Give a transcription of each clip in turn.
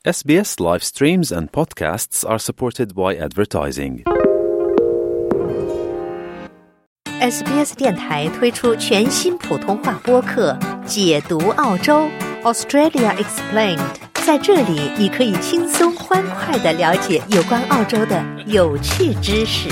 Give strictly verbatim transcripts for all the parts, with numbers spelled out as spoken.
S B S live streams and podcasts are supported by advertising. S B S 电台推出全新普通话播客《解读澳洲 Australia Explained》，在这里你可以轻松欢快地了解有关澳洲的有趣知识。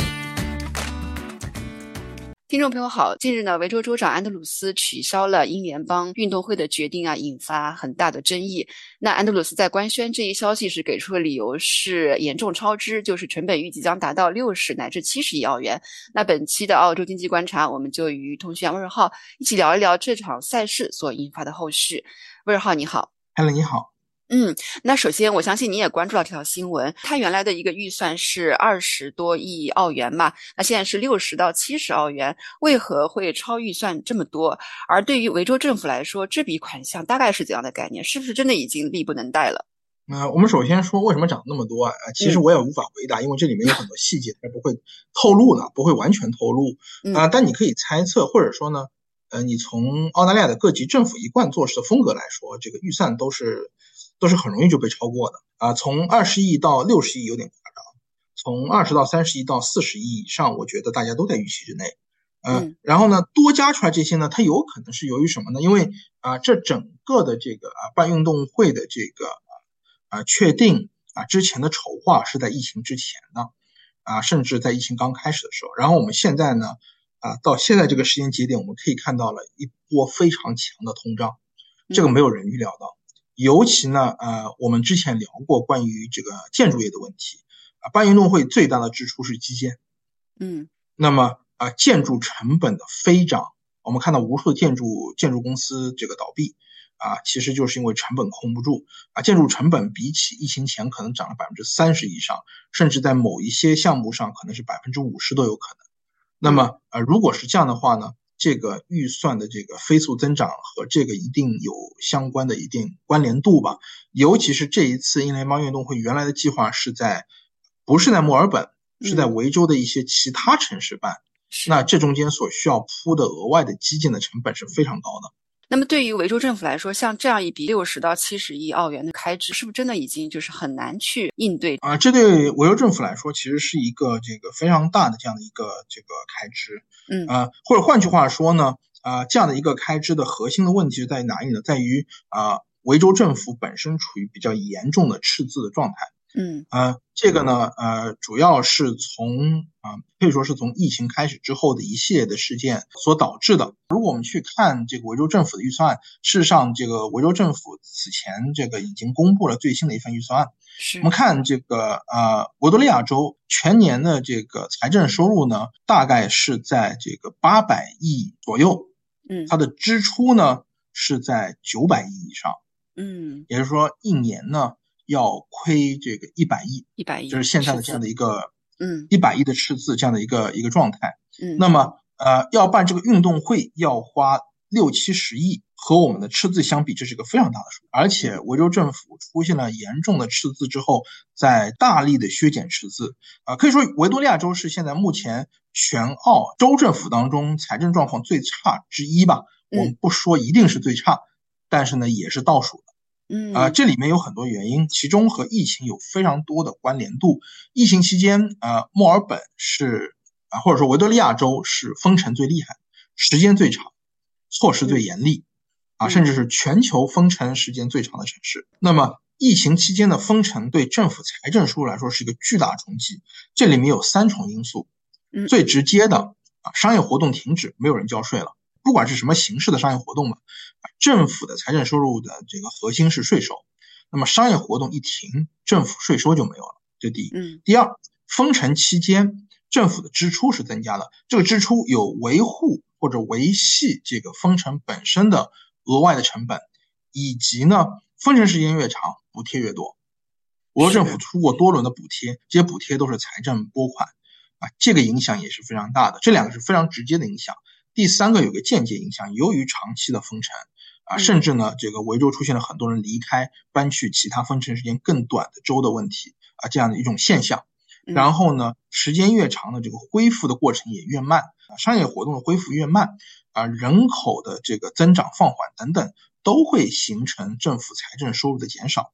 听众朋友好，近日呢，维州州长安德鲁斯取消了英联邦运动会的决定啊，引发很大的争议。那安德鲁斯在官宣这一消息时给出的理由是严重超支，就是成本预计将达到六十乃至七十亿澳元。那本期的澳洲经济观察，我们就与通讯员威尔浩一起聊一聊这场赛事所引发的后续。威尔浩你好。 Hello， 你好。 嗯，那首先我相信你也关注到这条新闻，它原来的一个预算是二十多亿澳元嘛，那现在是六十到七十澳元，为何会超预算这么多？而对于维州政府来说，这笔款项大概是怎样的概念？是不是真的已经力不能逮了？ 呃，我们首先说为什么涨那么多啊？其实我也无法回答，嗯、因为这里面有很多细节是不会透露的，不会完全透露啊、呃。但你可以猜测，或者说呢，呃，你从澳大利亚的各级政府一贯做事的风格来说，这个预算都是。都是很容易就被超过的啊！从二十亿到六十亿有点夸张，从二十到三十亿到四十亿以上，我觉得大家都在预期之内。呃、嗯，然后呢，多加出来这些呢，它有可能是由于什么呢？因为啊，这整个的这个啊办运动会的这个啊确定啊之前的筹划是在疫情之前的啊，甚至在疫情刚开始的时候。然后我们现在呢啊到现在这个时间节点，我们可以看到了一波非常强的通胀，这个没有人预料到。嗯尤其呢，呃，我们之前聊过关于这个建筑业的问题啊，办运动会最大的支出是基建， 嗯， 那么啊，建筑成本的飞涨，我们看到无数的建筑建筑公司这个倒闭啊，其实就是因为成本控不住啊，建筑成本比起疫情前可能涨了百分之三十以上，甚至在某一些项目上可能是百分之五十都有可能。那么呃，如果是这样的话呢？这个预算的这个飞速增长和这个一定有相关的一定关联度吧，尤其是这一次英联邦运动会原来的计划是在不是在墨尔本，是在维州的一些其他城市办，嗯、那这中间所需要铺的额外的基建的成本是非常高的。 那么对于维州政府来说，像这样一笔六十到七十亿澳元的开支，是不是真的已经就是很难去应对啊？这对维州政府来说其实是一个这个非常大的这样的一个这个开支。 嗯啊，或者换句话说呢，啊，这样的一个开支的核心的问题是在于哪里呢？在于啊，维州政府本身处于比较严重的赤字的状态。 嗯， 呃，这个呢，呃，主要是从啊、呃，可以说是从疫情开始之后的一系列的事件所导致的。如果我们去看这个维州政府的预算案，事实上，这个维州政府此前这个已经公布了最新的一份预算案。 是， 我们看这个呃，维多利亚州全年的这个财政收入呢，大概是在这个八百亿左右。 嗯， 它的支出呢是在九百亿以上。 嗯， 也就是说，一年呢。要亏这个一百亿， 一百亿， 就是现在的这样的一个， 嗯， 一百亿的赤字这样的一个一个状态。 嗯， 那么呃，要办这个运动会要花六七十亿，和我们的赤字相比，这是个非常大的数。而且维州政府出现了严重的赤字之后，在大力的削减赤字啊、呃，可以说维多利亚州是现在目前全澳州政府当中财政状况最差之一吧。 嗯、 我们不说一定是最差，但是呢，也是倒数的。 嗯， 啊、呃，这里面有很多原因，其中和疫情有非常多的关联度。疫情期间，呃，墨尔本是啊、呃，或者说维多利亚州是封城最厉害，时间最长，措施最严厉，啊，甚至是全球封城时间最长的城市。那么，疫情期间的封城对政府财政收入来说是一个巨大冲击。这里面有三重因素，最直接的啊，商业活动停止，没有人交税了。不管是什么形式的商业活动嘛，政府的财政收入的这个核心是税收，那么商业活动一停，政府税收就没有了，这第一。 嗯， 第二，封城期间政府的支出是增加的，这个支出有维护或者维系这个封城本身的额外的成本，以及呢，封城时间越长，补贴越多。俄政府出过多轮的补贴，这些补贴都是财政拨款啊，这个影响也是非常大的，这两个是非常直接的影响。第三个有个间接影响，由于长期的封城啊，甚至呢，这个维州出现了很多人离开，搬去其他封城时间更短的州的问题啊，这样的一种现象。然后呢，时间越长的这个恢复的过程也越慢啊，商业活动的恢复越慢啊，人口的这个增长放缓等等，都会形成政府财政收入的减少。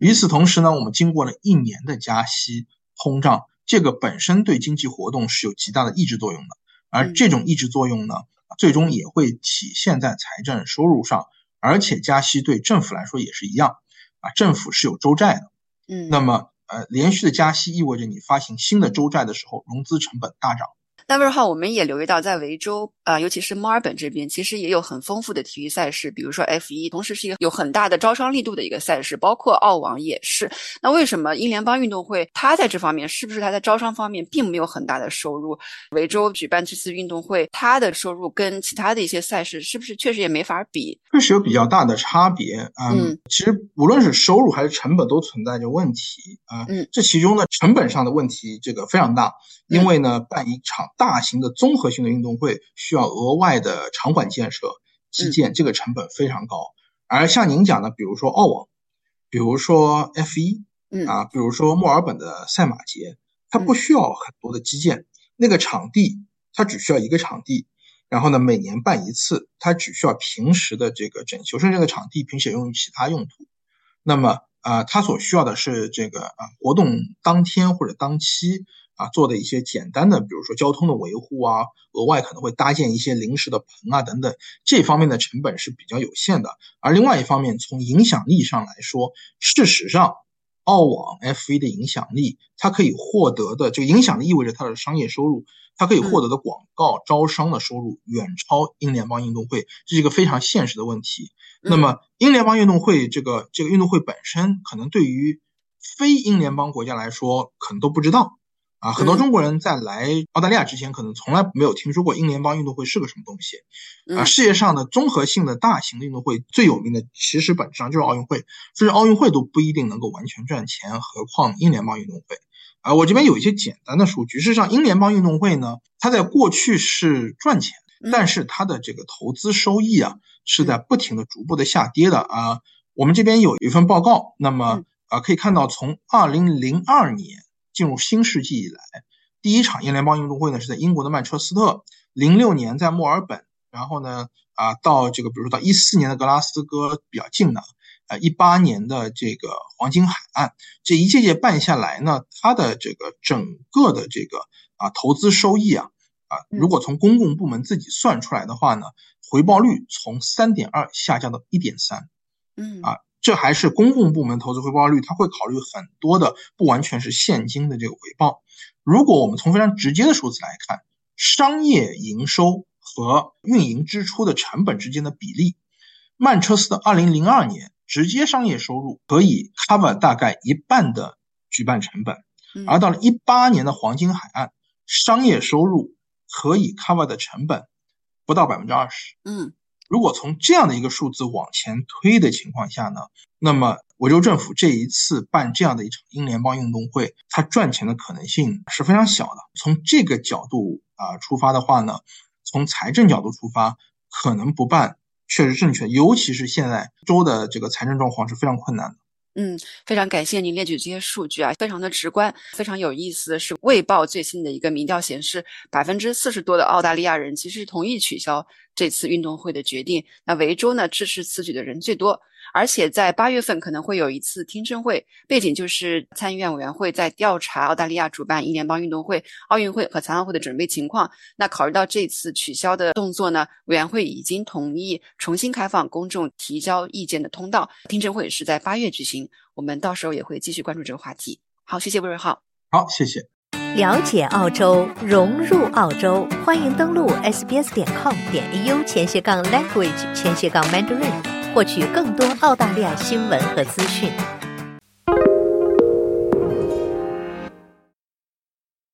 与此同时呢，我们经过了一年的加息通胀，这个本身对经济活动是有极大的抑制作用的，而这种抑制作用呢，最终也会体现在财政收入上，而且加息对政府来说也是一样啊，政府是有州债的，嗯，那么呃，连续的加息意味着你发行新的州债的时候，融资成本大涨。 那魏浩，我们也留意到，在维州啊、呃，尤其是墨尔本这边，其实也有很丰富的体育赛事，比如说 F 一， 同时是一个有很大的招商力度的一个赛事，包括澳网也是。那为什么英联邦运动会它在这方面，是不是它在招商方面并没有很大的收入？维州举办这次运动会，它的收入跟其他的一些赛事是不是确实也没法比？ 确实有比较大的差别。嗯，嗯其实无论是收入还是成本都存在着问题啊。嗯，这其中呢，成本上的问题这个非常大，因为呢，办一场大型的综合性的运动会需要额外的场馆建设基建，这个成本非常高。而像您讲的，比如说澳网，比如说 F 一 啊，比如说墨尔本的赛马节，它不需要很多的基建，那个场地它只需要一个场地，然后呢每年办一次，它只需要平时的这个整修，甚至这个场地平时也用于其他用途。那么啊，它所需要的是这个啊活动当天或者当期啊做的一些简单的，比如说交通的维护啊，额外可能会搭建一些临时的棚啊等等，这方面的成本是比较有限的。而另外一方面，从影响力上来说，事实上澳网 F 一 的影响力，它可以获得的这个影响力意味着它的商业收入，它可以获得的广告招商的收入远超英联邦运动会，这是一个非常现实的问题。那么英联邦运动会这个这个运动会本身，可能对于非英联邦国家来说可能都不知道啊，很多中国人在来澳大利亚之前可能从来没有听说过英联邦运动会是个什么东西啊。世界上的综合性的大型的运动会最有名的其实本质上就是奥运会，甚至奥运会都不一定能够完全赚钱，何况英联邦运动会啊。我这边有一些简单的数据，事实上英联邦运动会呢，它在过去是赚钱，但是它的这个投资收益啊是在不停的逐步的下跌的啊。我们这边有一份报告，那么啊可以看到，从二零零二年进入新世纪以来，第一场英联邦运动会呢是在英国的曼彻斯特，零六年在墨尔本，然后呢啊到这个比如说到一四年的格拉斯哥比较近的，呃一八年的这个黄金海岸，这一届届办下来呢，它的这个整个的这个啊投资收益啊啊如果从公共部门自己算出来的话呢，回报率从 三点二 下降到 一点三， 嗯啊。这还是公共部门投资回报率，它会考虑很多的，不完全是现金的这个回报。如果我们从非常直接的数字来看，商业营收和运营支出的成本之间的比例，曼彻斯特二零零二年直接商业收入可以 cover 大概一半的举办成本，而到了一八年的黄金海岸，商业收入可以 cover 的成本不到 百分之二十。 嗯。如果从这样的一个数字往前推的情况下呢，那么维州政府这一次办这样的一场英联邦运动会，它赚钱的可能性是非常小的。从这个角度啊、呃、出发的话呢，从财政角度出发，可能不办确实正确，尤其是现在州的这个财政状况是非常困难的。 嗯，非常感谢您列举这些数据啊，非常的直观。非常有意思的是，卫报最新的一个民调显示，百分之四十多的澳大利亚人其实同意取消这次运动会的决定。那维州呢，支持此举的人最多。而且在八月份可能会有一次听证会，背景就是参议院委员会在调查澳大利亚主办英联邦运动会、奥运会和残奥会的准备情况。那考虑到这次取消的动作呢，委员会已经同意重新开放公众提交意见的通道。听证会是在八月举行，我们到时候也会继续关注这个话题。好，谢谢魏瑞浩。 好，谢谢。 了解澳洲，融入澳洲，欢迎登录 s b s 点 com 点 a u 前斜杠 language 前斜杠 mandarin，获取更多澳大利亚新闻和资讯。